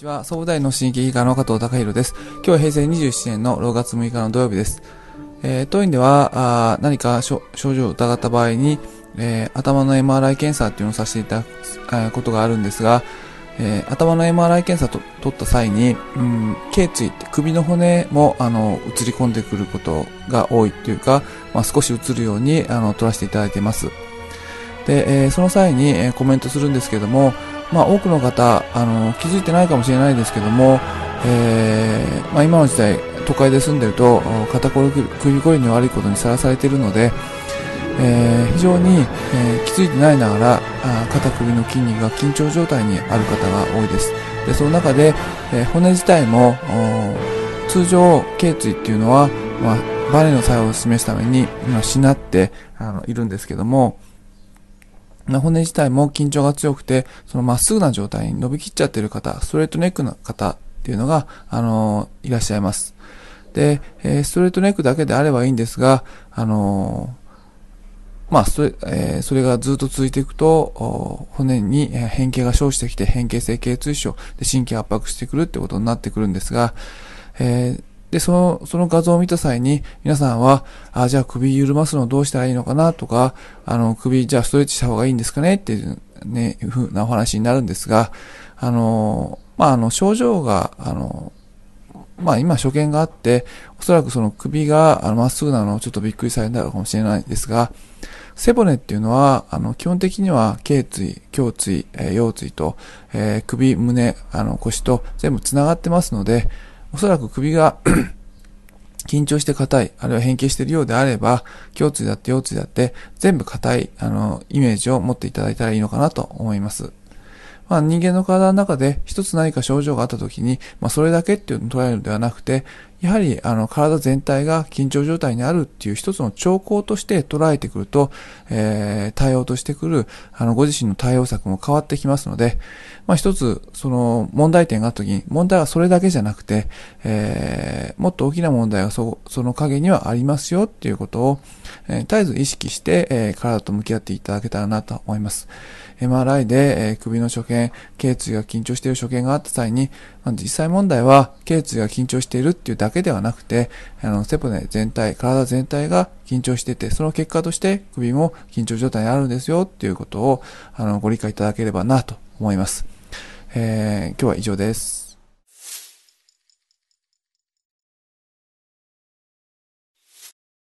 ちは、総武大の神経外科の加藤隆弘です。今日は平成27年の6月6日の土曜日です。当院では何か症状を疑った場合に、頭の MRI 検査っていうのをさせていただくことがあるんですが、頭の MRI 検査と取った際に、頸椎って首の骨も映り込んでくることが多いというか、少し映るように取らせていただいています。で、その際に、コメントするんですけども、多くの方気づいてないかもしれないですけども、今の時代都会で住んでると肩こり首こりに悪いことにさらされているので、非常に、気づいてないながら肩首の筋肉が緊張状態にある方が多いです。でその中で、骨自体も通常頸椎っていうのは、バネの作用を示すためにしなっているんですけども、骨自体も緊張が強くて、そのまっすぐな状態に伸びきっちゃっている方、ストレートネックの方っていうのが、いらっしゃいます。で、ストレートネックだけであればいいんですが、それがずっと続いていくと、骨に変形が生じてきて、変形性頸椎症で神経圧迫してくるってことになってくるんですが、で、その画像を見た際に、皆さんは、じゃあ首緩ますのどうしたらいいのかなとか、首じゃあストレッチした方がいいんですかねっていうね、いうふうなお話になるんですが、症状が、今所見があって、おそらくその首がまっすぐなのをちょっとびっくりされたかもしれないですが、背骨っていうのは、基本的には頸椎、胸椎、腰椎と、首、胸、腰と全部つながってますので、おそらく首が緊張して硬い、あるいは変形しているようであれば、胸椎だって腰椎だって全部硬い、イメージを持っていただいたらいいのかなと思います。人間の体の中で一つ何か症状があったときに、それだけっていうのを捉えるのではなくて、やはり体全体が緊張状態にあるっていう一つの兆候として捉えてくると、対応としてくるご自身の対応策も変わってきますので、一つその問題点があったときに、問題はそれだけじゃなくて、もっと大きな問題がその陰にはありますよっていうことを、絶えず意識して、体と向き合っていただけたらなと思います。MRI で、首の所見、頸椎が緊張している所見があった際に、実際問題は頸椎が緊張しているっていうだけではなくて、背骨全体、体全体が緊張していて、その結果として首も緊張状態にあるんですよっていうことをご理解いただければなと思います。今日は以上です。